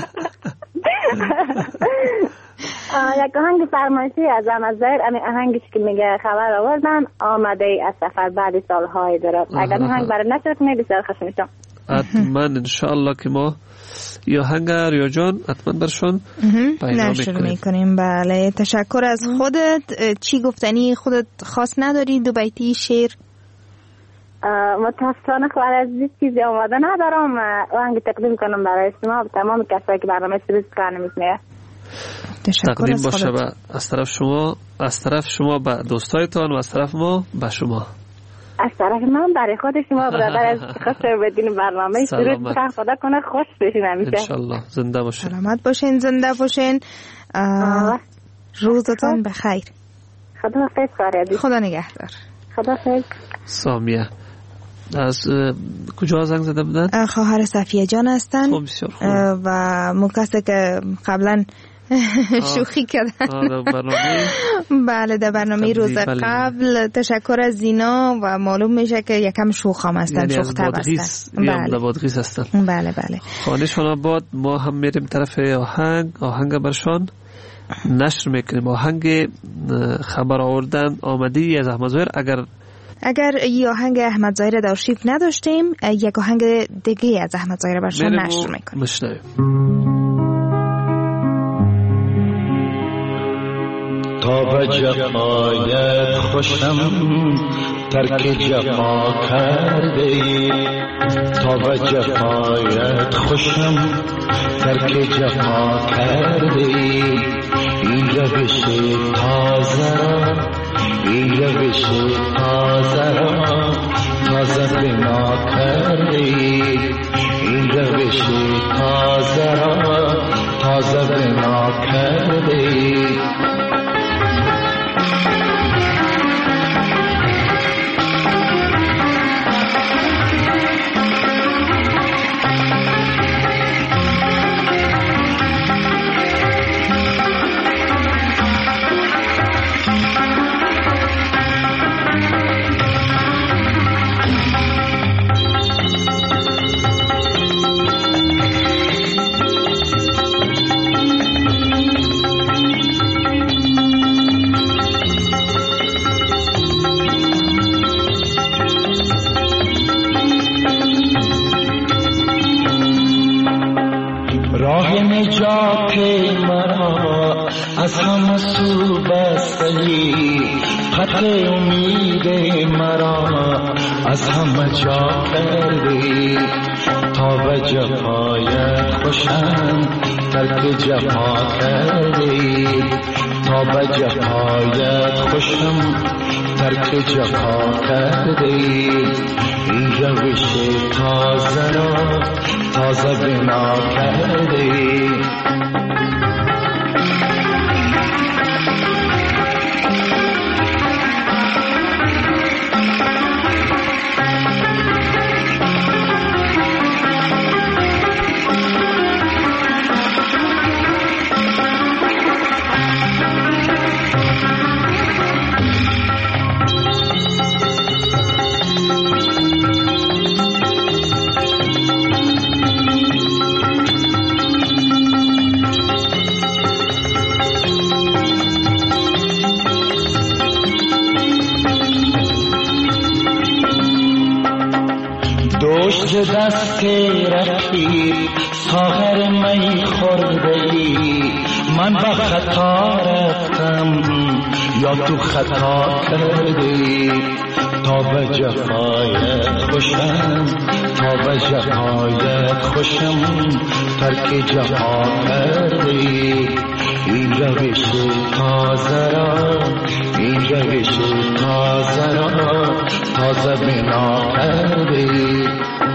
یک آهنگ فرمایشی از احمد ظاهر، همین آهنگش که میگه خبر آوردم آمده ای از سفر بعد سالهای دراز. اگر آهنگ برای نشر کنه بسیار خوش میشم. حتما انشاءالله که ما یا آهنگ رویا جان حتما برشون نشر میکنیم. بله تشکر از خودت. چی گفتنی خودت خاص نداری؟ دو بیتی شعر؟ متاسفانه خواهر عزیز چیزی آماده ندارم. آهنگ تقدیم کنم برای شما و تمام کسایی که برنامه سرویس کنه میشنه. تقدیم باشه از طرف شما به دوستایتان و از طرف ما به شما. از طرف من برای خود شما برادر از خواست بدین برنامه درود خدا کنه خوش بشین همیشه انشالله. زنده باشین. سلامت باشین، زنده باشین. روزتون بخیر. خدا حافظ کاری. خدا نگهدار. خدا حافظ. سامیه از کجا زنگ زده بودن؟ خواهر صفیه جان هستن و مکسی که قبلا شوخی کردن. بله در برنامه روز قبل. تشکر از زینا و معلوم میشه که یکم شوخ هم هستن، شوخ طبع هستن. بله بادغیس هستن. بله بله. خانهشان آباد. ما هم میریم طرف آهنگ برشان نشر میکنیم. آهنگ خبر آوردن آمدی از احمد ظاهر. اگر یه آهنگ احمد ظاهر در آرشیو نداشتیم، یک آهنگ دیگه از احمد ظاهر برشان نشر میکنیم. تا به جفایت خوشم ترک جفا کرده ای، تا به جفایت خوشم ترک جفا کرده ای، این روش تازه را، این روش تازه را تازه بنا کرده ای، این روش تازه را تازه بنا کرده ای. نجات مرا از همه سو بستگی، خط امید مرا از همه جا کردی، تا به جفایت خوشم ترک جفا کردی، تا به جفایت خوشم ترک جفا کردی، این روش تازه را تازه بنا کردی. دست رفیق ساغر می خورده ای، من با خطا رفتم یا تو خطا کردی، تا به جفایت خوشم تا به جفایت خوشم ترک جفا کردی، این روش تازه را این روش تازه را تازه بنا کردی.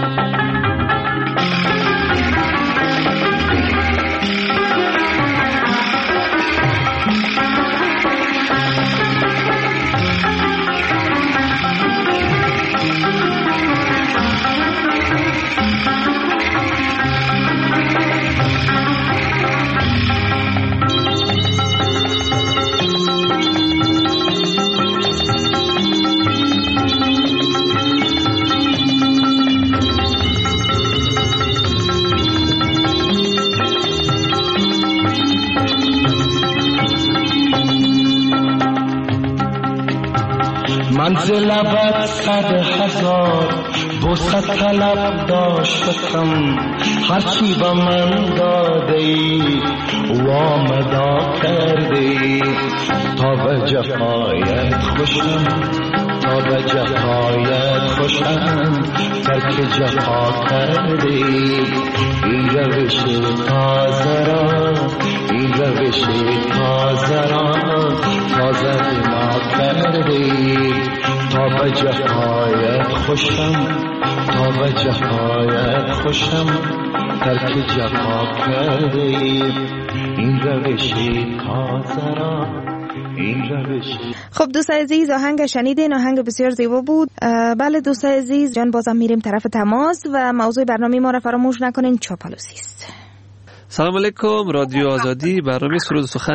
منزلت 100,000 200 طلب داشتم، هرچی به من دادی وامدا کردی، تا به جفایت خوشم تا به جفایت خوشم ترک جفا کردی، این روش تازه را این روش تازه را تازه بنا کردی، تا به جفایت خوشم، تا به جفایت خوشم، ترک جفا کرده این روشی تازه را، این روشی. خب دوست عزیز آهنگ شنیدین، آهنگ بسیار زیبا بود. بله دوست عزیز جان بازم میریم طرف تماس و موضوع برنامه ما را فراموش نکنین، چاپلوسی است. سلام علیکم، رادیو آزادی، برنامه سرود سخن.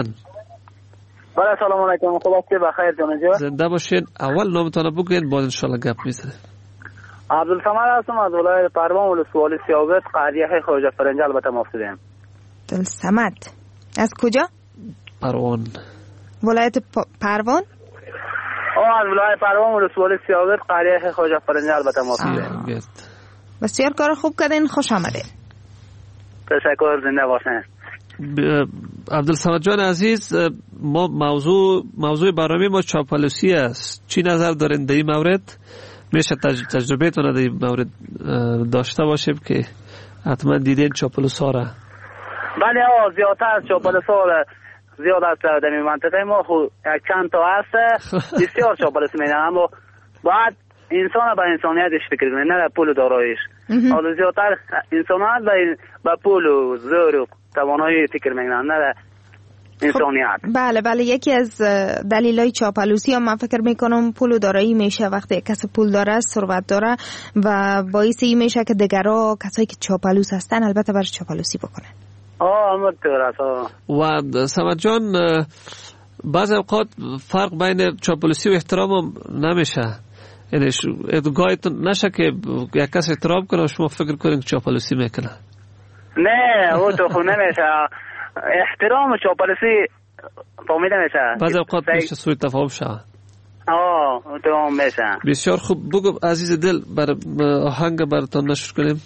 بله سلام علیکم، خوب هستی؟ بخیر جان جا. زنده باشین. اول نامتان بگین باز ان شاء الله گپ میزنیم. عبدالصمد هستم از ولایت پروان ولسوالی سیاوت قریه خواجه فرنجی البته مفسودیم. عبدالصمد از کجا؟ پروان. ولایت پروان؟ از ولایت پروان ولسوالی سیاوت قریه خواجه فرنجی البته مفسودیم. بسیار کار خوب کردین، خوش آمدین. تشکر، زنده باشین. عبدالصمد جان عزیز، ما موضوع برنامه ما چاپلوسی است. چی نظر دارین در این مورد؟ میشه تجربه تونه در این مورد داشته باشیم که حتما دیدین چاپلوس ها را. بله زیادتر از چاپلوس ها زیاد است در این منطقه ما. یک چند تا هست بسیار چاپلوس میدن، اما باید انسان به انسانیتش فکر کنه، نه پول و داراییش. حالا زیادتر انسانیت به پول و زور و توانایی فکر میکنن، نه انسانیت. بله یکی از دلایل چاپلوسی هم من فکر میکنم پول و دارایی میشه. وقتی کسی پول داره، ثروت داره و باعث این میشه که دیگرها کسایی که چاپلوس هستن البته برای چاپلوسی بکنن. همونطور است. و صمد جان بعض اوقات فرق بین چاپلوسی و احترام هم نمیشه. یعنی گاهیتون نشه که یک کس احترام کنه و شما فکر کنید چاپلوسی میکنه. نه او تو خود نمیشه. احترام و چاپلوسی فهمیده میشه. بعض اوقات میشه سوء تفاهم شه. تو میشه. بسیار خوب. بگو عزیز دل، بر آهنگ براتون نشر کنیم.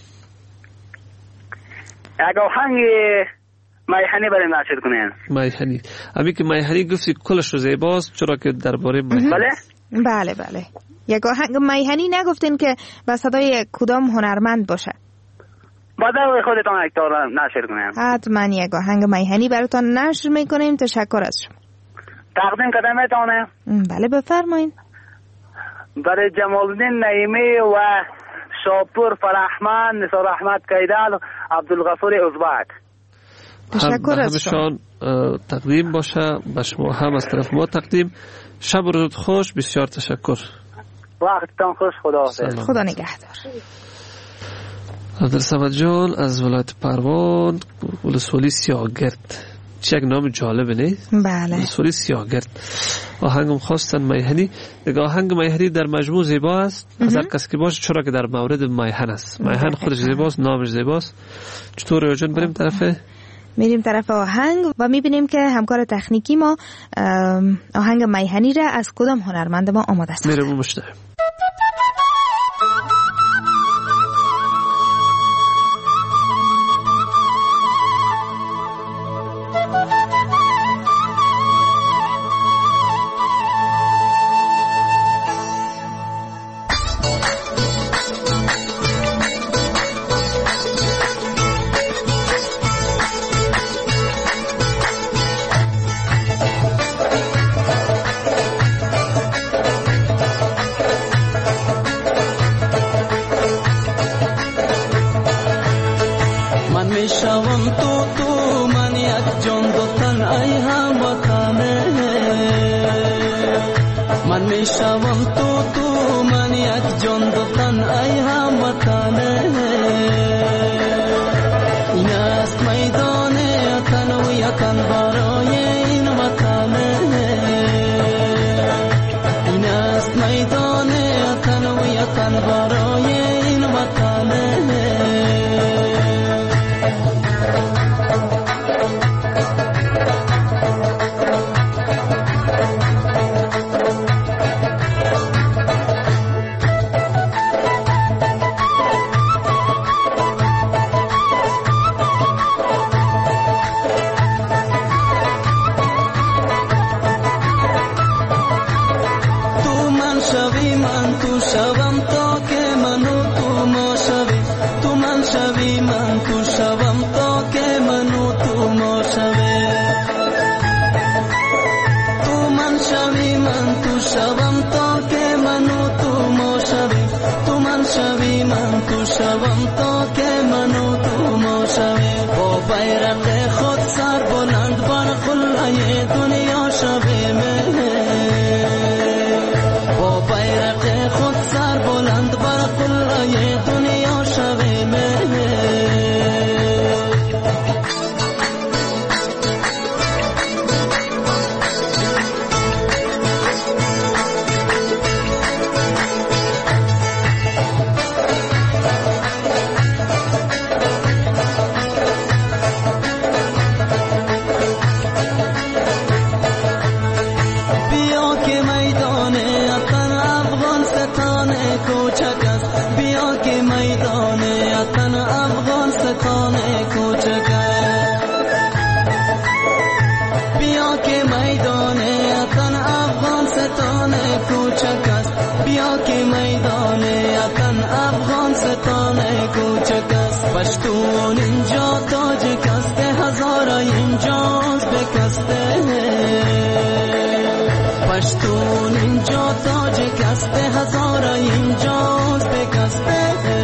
یک آهنگ میهنی برای نشر کنیم. میهنی. امی که میهنی گفتی کلش رو زیباست، چرا که درباره میهنی. بله یک آهنگ میهنی نگفتین که با صدای کدام هنرمند باشه؟ بعد خودتان یک تار نشر کنیم. حتما یک آهنگ میهنی براتون نشر میکنیم. تشکر از شما. تقدیم کدامتانه؟ بله بفرمایید. برای جمالدین نعیمی و شاپور فرحمن، نثار احمد کیدل، عبدالغفور ازبک. تشکر از شما. تقدیم باشه به شما هم از طرف ما تقدیم. شب و روز خوش. بسیار تشکر. وقتتان خوش. خدا نگهدار. عبدالصمد جان از ولایت پروان ولسوالی سیاهگرد. چه یک نام جالبه نه؟ بله. ولسوالی سیاهگرد. آهنگم خواستن میهنی. دیگه آهنگ میهنی در مجموع زیبا است. از هر کس که باشه، چرا که در مورد میهن است. میهن خودش زیباست، نامش زیباست. چطور روشن بریم میریم طرف آهنگ و میبینیم که همکار تکنیکی ما آهنگ میهنی را از کدام هنرمند ما آماده است. میریم مشتاق. بیرق خود سر بلند بر قله دنیا شویم با بیرق خود سر بلند بر قله دنیا شویم پشتون اینجا تاجک است هزارا اینجاست بکسته پشتون اینجا تاجک است هزارا اینجاست بکسته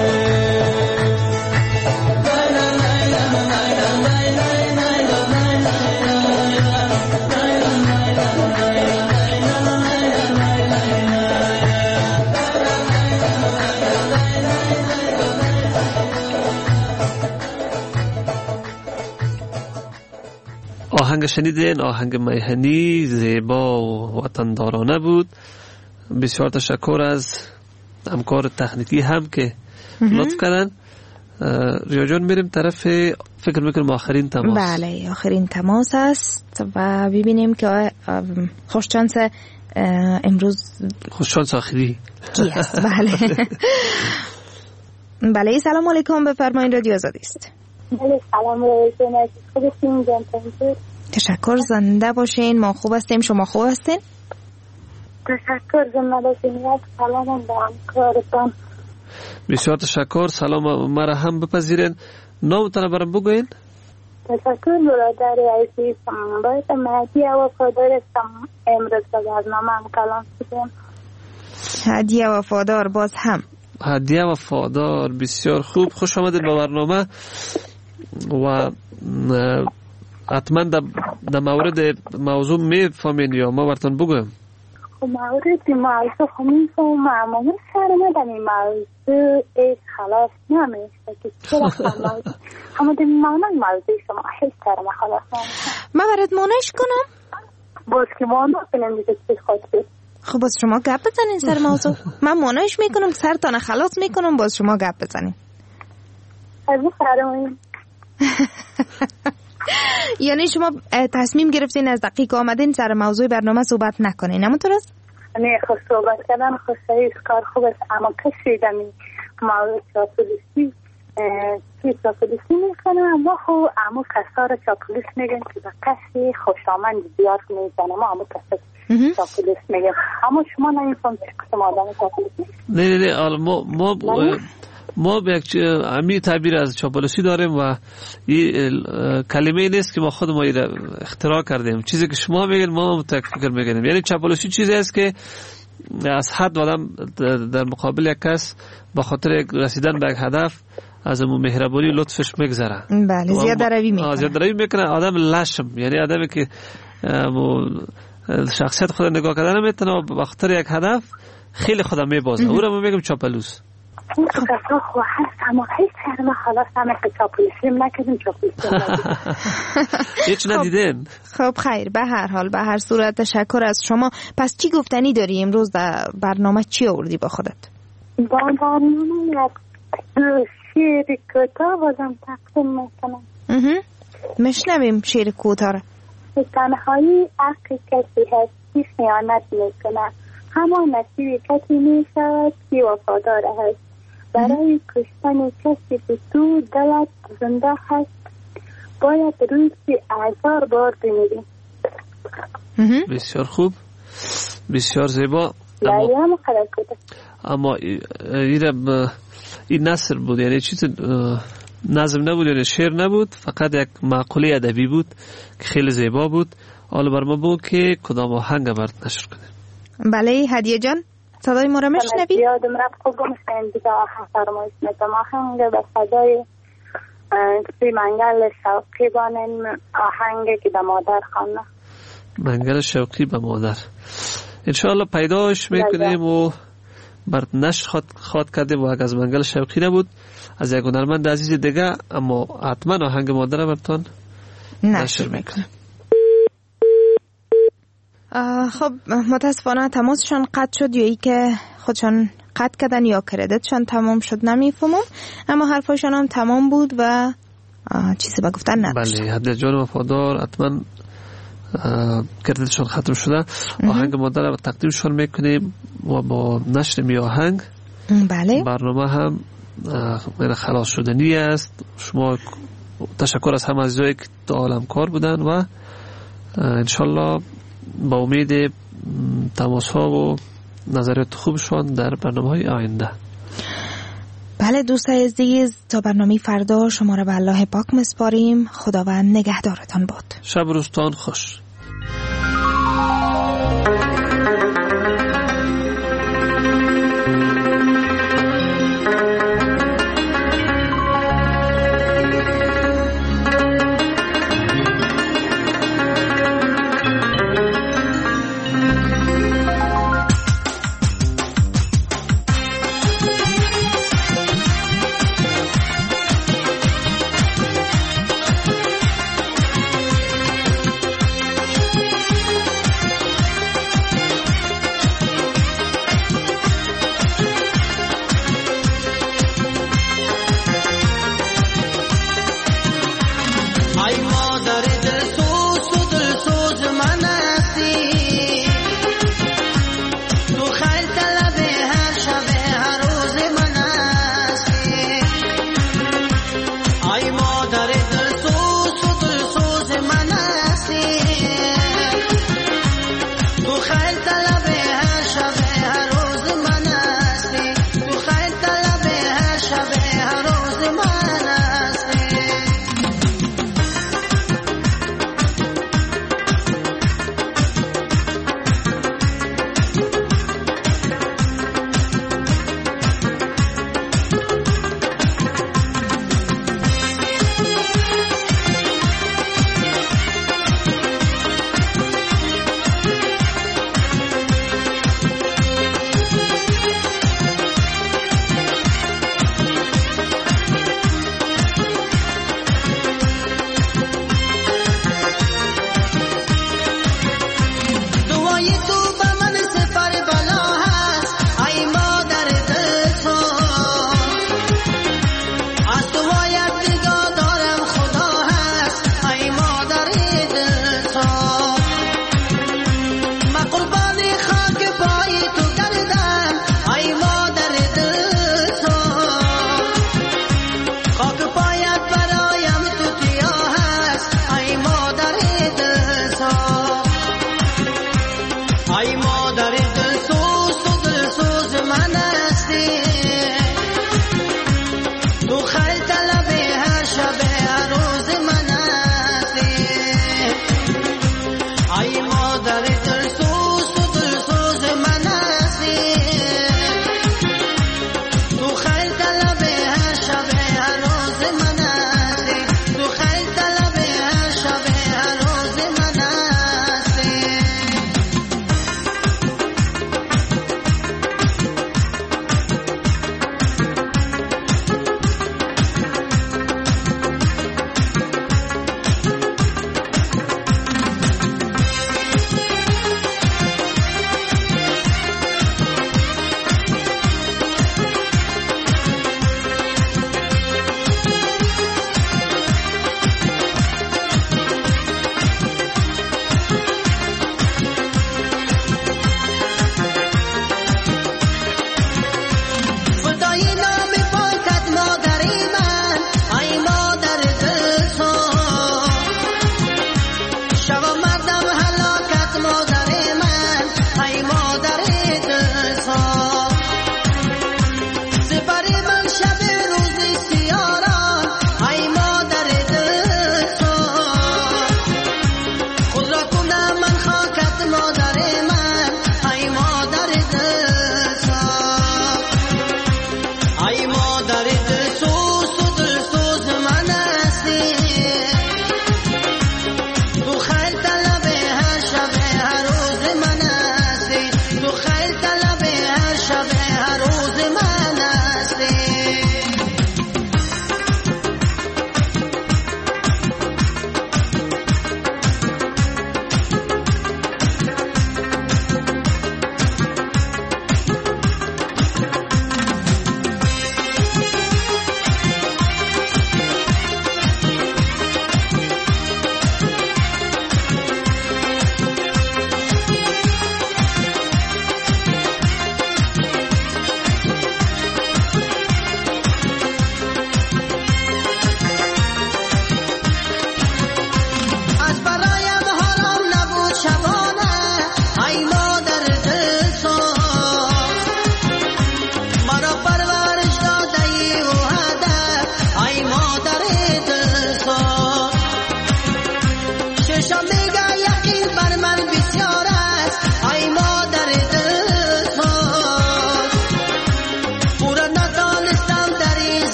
آهنگ شنیدین، آهنگ میهنی زیبا و وطندارانه بود. بسیار تشکر از همکار تکنیکی هم که لطف کردن. ریا جان میریم طرف فکر میکنم آخرین تماس. بله آخرین تماس است و ببینیم که خوششانس امروز خوششانس آخری کی است. بله بله سلام علیکم بفرمایید رادیو آزادی است. بله سلام علیکم خودتون جان تشکر زنده باشین ما خوب هستیم شما خوب هستین؟ تشکر زنده باشین سلام با همکارتان بسیار تشکر سلام مرا هم بپذیرین نامتان برام بگوین تشکر برادر عزیز باید مهدی وفادار هستم امروز به برنامه هم کلام شدیم هدیه وفادار باز هم هدیه وفادار بسیار خوب خوش آمدید به برنامه و حتما در مورد موضوع میفهمین یا ما براتون بگویم مورد موضوع همین معمولا سرمه در این موضوع ایش خلاص نمیشه که چرا اما در معمولا موضوع شما هیچ سرمه خلاص نمیشه من برات مانش کنم باز که مانش کنم دیگه چی خواهد خب باز شما گپ بزنین سر موضوع من مانش میکنم سرتان خلاص میکنم باز شما گپ بزنین از فرمایید یعنی شما تصمیم گرفتین از دقیق آمدین سر موضوع برنامه صحبت نکنین همونطور است؟ نه خود صحبت کردن خود صحیح کار خوب است اما کسی دمی موضوع چاپلوسی میکنه اما خب اما کسا را چاپلوس میگن که به کسی خوش آمد زیاد میزنه ما اما کسی چاپلوس میگن اما شما نمیفهم که کسا آدم چاپلوس نه ما به یک امی تعبیر از چاپلوسی داریم و این کلمه نیست که ما خود ما اختراع کردیم چیزی که شما میگین ما فکر میکنیم یعنی چاپلوسی چیزی است که از حد آدم در مقابل یک کس با خاطر رسیدن به یک هدف از اون مهربانی لطفش میگذره بله زیاده روی میکنه آدم لشم یعنی آدمی که شخصیت خود نگاه کردن میتونه با خاطر یک هدف خیلی خدا میبازه او رو میگم چاپلوس این تو کسا خواه هست اما هیچ سرمه خلاص همه که چاپلوسیم نکردیم چاپلوسیم هیچ ندیدین خب خیر به هر حال به هر صورت تشکر از شما پس چی گفتنی داری امروز در برنامه چی آوردی با خودت؟ با برنامه یک شعر کوتاه بازم تقدیم میکنم مشنویم شعر کوتاه را تنهایی عقل کسی هست که خیانت میکنه همان نصیب کسی میشود که وفادار هست برای کشتن کسی که تو دلت زنده هست باید روزی 1000 بار بمیری بسیار خوب بسیار زیبا اما این نثر بود یعنی چیز نظم نبود یعنی شعر نبود فقط یک مقوله ادبی بود که خیلی زیبا بود حالا بر ما بود که کدام آهنگ برات نشر کنیم بله هدیه جان صدای ما را میشنوی؟ یادم رفت خوب میشنیم دیگه آهنگ فرمایش میدم آهنگ به صدای توی منگل شوقی بانیم آهنگی که به مادر خانه. منگل شوقی به مادر انشاءالله پیداش میکنیم و بر نشر خواد کردیم و اگر از منگل شوقی نبود از یک هنرمند عزیز دیگه، اما حتما آهنگ مادر براتون نشر میکنیم. خب متاسفانه تماسشان قطع شد یا ای که خودشان قطع کردن یا کردتشان تمام شد نمیفهمم، اما حرفشان هم تمام بود و چیزی به گفتن نداشت. بله هدیه جان وفادار حتما کردتشان ختم شده. آهنگ مادر رو تقدیمشان میکنیم و با نشر می آهنگ بله برنامه هم خلاص شدنی است. شما تشکر از همه عزیزایی که تا عالم کار بودن و انشالله با امید تماس ها و نظریات خوبشان در برنامه های آینده. بله دوستای عزیز، تا برنامه فردا شما را به الله پاک مسپاریم. خداوند نگهدارتان باد. شب روزتان خوش.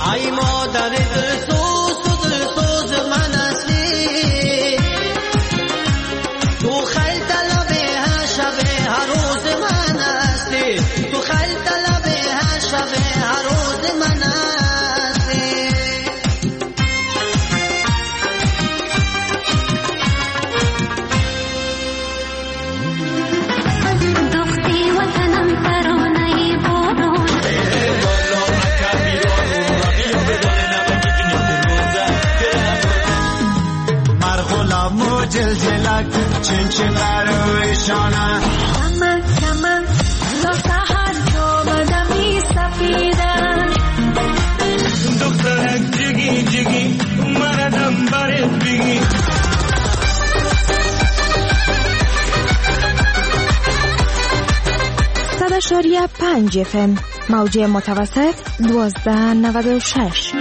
ای مادر دلسوز من هستی، تو خیل طلب هر شب هر روز من هستی، تو خیل طلب هر شب هر روز من هستی. دختی وطنم ترانه بارون جلجلک چنچن رویشانه کمک کمک تا سحر جامدم می سفیدن دخترک جگی جگی مردم برد بگی. 100.5 FM موج متوسط 1296.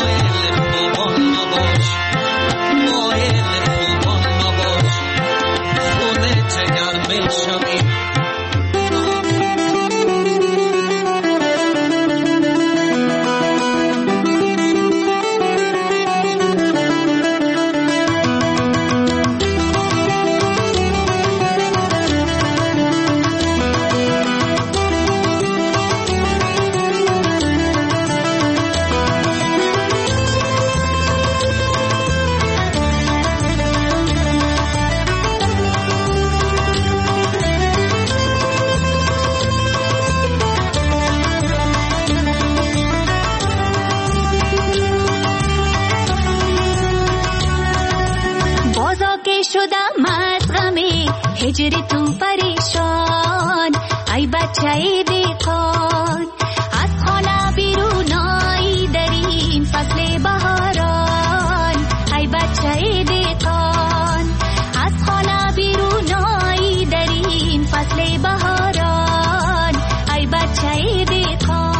هجر تو پریشان ای بچه بیقان از خانه بیرون آی در این فصل بهاران ای بچه بیقان از خانه بیرون آی در این فصل بهاران ای بچه بیقان.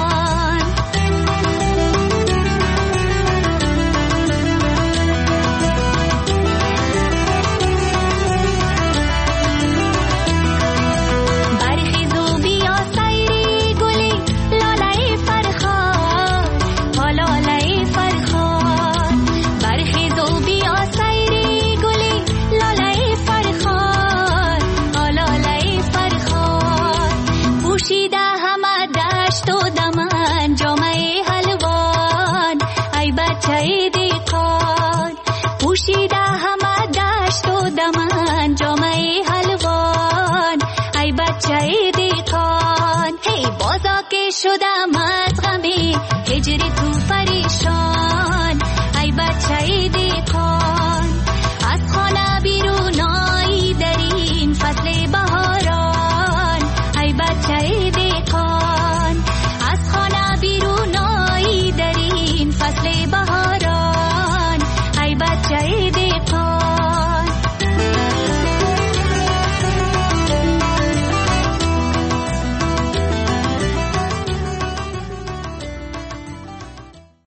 شدم از غمی هجر تو پریشان ای بچه دیکان از خانه بیرون آی در این فصل بهاران ای بچه دیکان از خانه بیرون آی در این فصل بهاران